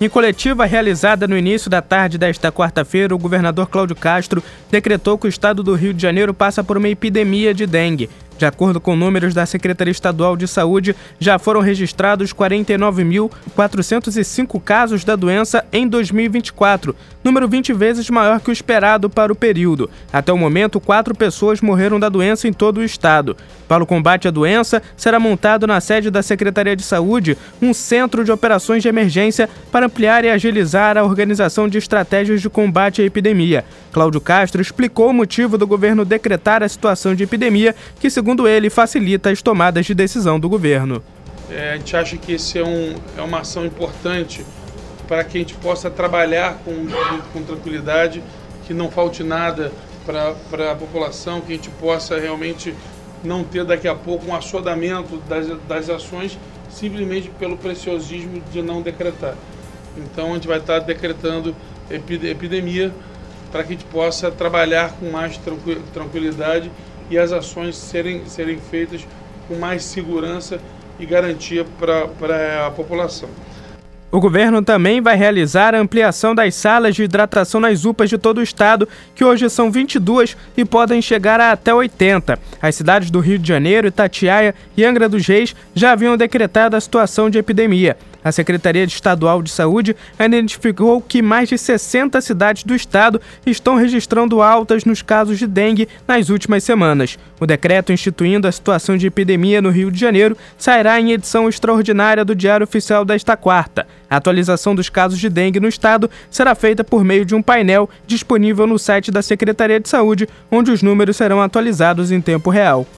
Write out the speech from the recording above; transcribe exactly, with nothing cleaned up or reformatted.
Em coletiva realizada no início da tarde desta quarta-feira, o governador Cláudio Castro decretou que o estado do Rio de Janeiro passa por uma epidemia de dengue. De acordo com números da Secretaria Estadual de Saúde, já foram registrados quarenta e nove mil quatrocentos e cinco casos da doença em dois mil e vinte e quatro, número vinte vezes maior que o esperado para o período. Até o momento, quatro pessoas morreram da doença em todo o estado. Para o combate à doença, será montado na sede da Secretaria de Saúde um centro de operações de emergência para ampliar e agilizar a organização de estratégias de combate à epidemia. Cláudio Castro explicou o motivo do governo decretar a situação de epidemia, que, segundo ele, facilita as tomadas de decisão do governo. É, a gente acha que esse é, um, é uma ação importante para que a gente possa trabalhar com, com tranquilidade, que não falte nada para a população, que a gente possa realmente não ter daqui a pouco um assodamento das, das ações simplesmente pelo preciosismo de não decretar. Então a gente vai estar decretando epidemia para que a gente possa trabalhar com mais tranquilidade e as ações serem, serem feitas com mais segurança e garantia para a população. O governo também vai realizar a ampliação das salas de hidratação nas U P As de todo o estado, que hoje são vinte e duas e podem chegar a até oitenta. As cidades do Rio de Janeiro, Itatiaia e Angra dos Reis já haviam decretado a situação de epidemia. A Secretaria Estadual de Saúde identificou que mais de sessenta cidades do estado estão registrando altas nos casos de dengue nas últimas semanas. O decreto instituindo a situação de epidemia no Rio de Janeiro sairá em edição extraordinária do Diário Oficial desta quarta. A atualização dos casos de dengue no estado será feita por meio de um painel disponível no site da Secretaria de Saúde, onde os números serão atualizados em tempo real.